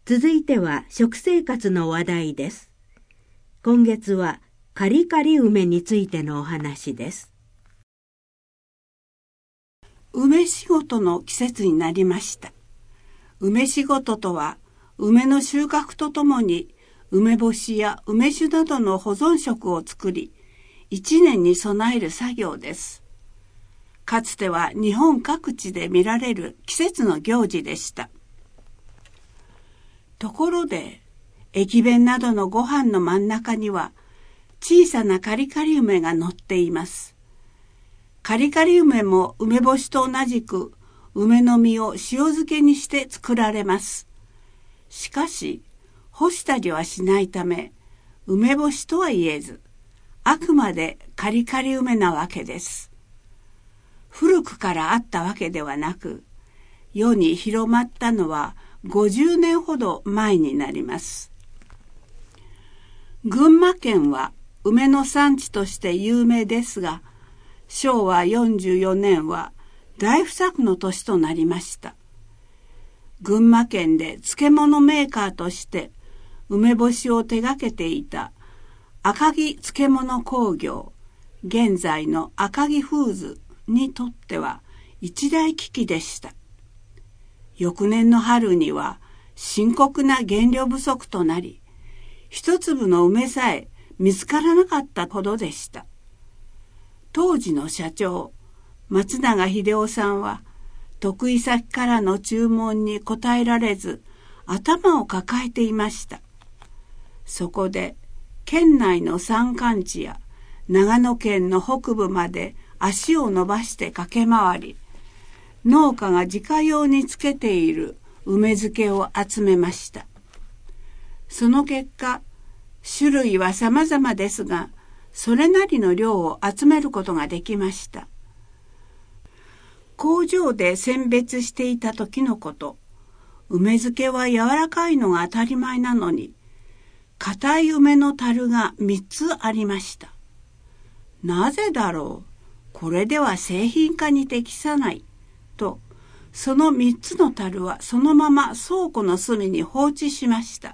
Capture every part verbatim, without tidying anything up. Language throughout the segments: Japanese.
続いては食生活の話題です。今月はカリカリ梅についてのお話です。 梅仕事の季節になりました。梅仕事とは、梅の収穫とともに梅干しや梅酒などの保存食を作り、一年に備える作業です。かつては日本各地で見られる季節の行事でした。ところで、駅弁などのご飯の真ん中には小さなカリカリ梅が乗っています。カリカリ梅も梅干しと同じく梅の実を塩漬けにして作られます。しかし、干したりはしないため、梅干しとは言えず、あくまでカリカリ梅なわけです。古くからあったわけではなく、世に広まったのはごじゅうねんほど前になります。群馬県は梅の産地として有名ですが、しょうわよんじゅうよねんは大不作の年となりました。群馬県で漬物メーカーとして梅干しを手掛けていた赤城漬物工業、現在の赤城フーズにとっては一大危機でした。翌年の春には深刻な原料不足となり、一粒の梅さえ見つからなかったほどでした。当時の社長、松永秀夫さんは、得意先からの注文に応えられず、頭を抱えていました。そこで、県内の山間地や長野県の北部まで足を伸ばして駆け回り、農家が自家用につけている梅漬けを集めました。その結果、種類は様々ですが、それなりの量を集めることができました。工場で選別していた時のこと、梅漬けは柔らかいのが当たり前なのに、硬い梅の樽がみっつありました。なぜだろう、これでは製品化に適さない、と、そのみっつの樽はそのまま倉庫の隅に放置しました。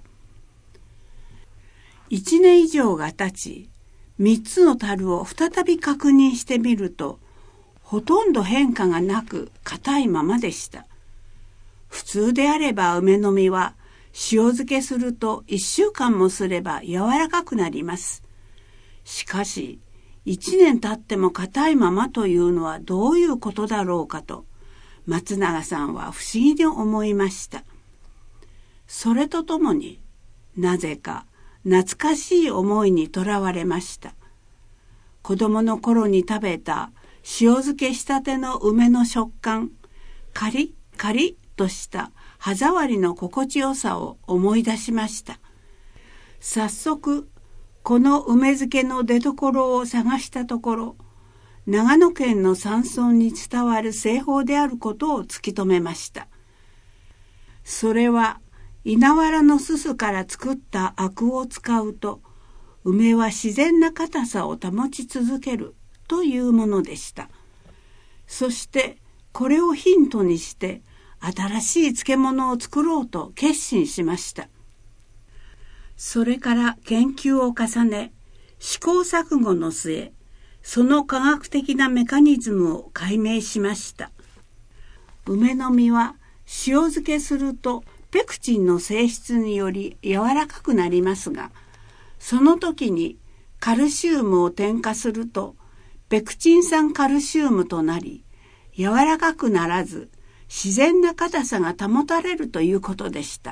一年以上が経ち、三つの樽を再び確認してみると、ほとんど変化がなく硬いままでした。普通であれば梅の実は塩漬けすると一週間もすれば柔らかくなります。しかし、一年経っても硬いままというのはどういうことだろうかと、松永さんは不思議に思いました。それとともに、なぜか懐かしい思いにとらわれました。子供の頃に食べた塩漬けしたての梅の食感、カリッカリッとした歯触りの心地よさを思い出しました。早速、この梅漬けの出所を探したところ、長野県の山村に伝わる製法であることを突き止めました。それは、稲わらのすすから作ったアクを使うと、梅は自然な硬さを保ち続けるというものでした。そしてこれをヒントにして新しい漬物を作ろうと決心しました。それから研究を重ね、試行錯誤の末、その科学的なメカニズムを解明しました。梅の実は塩漬けするとペクチンの性質により柔らかくなりますが、その時にカルシウムを添加するとペクチン酸カルシウムとなり、柔らかくならず自然な硬さが保たれるということでした。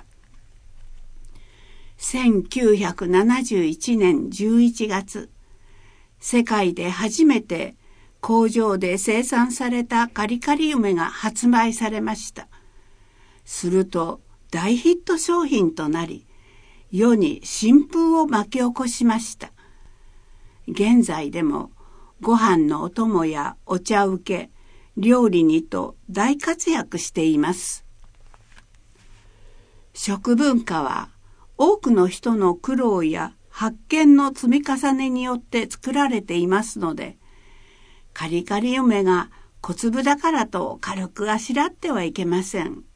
せんきゅうひゃくななじゅういちねんじゅういちがつ、世界で初めて工場で生産されたカリカリ梅が発売されました。すると大ヒット商品となり、世に新風を巻き起こしました。現在でもご飯のお供やお茶請け、料理にと大活躍しています。食文化は多くの人の苦労や発見の積み重ねによって作られていますので、カリカリ梅が小粒だからと軽くあしらってはいけません。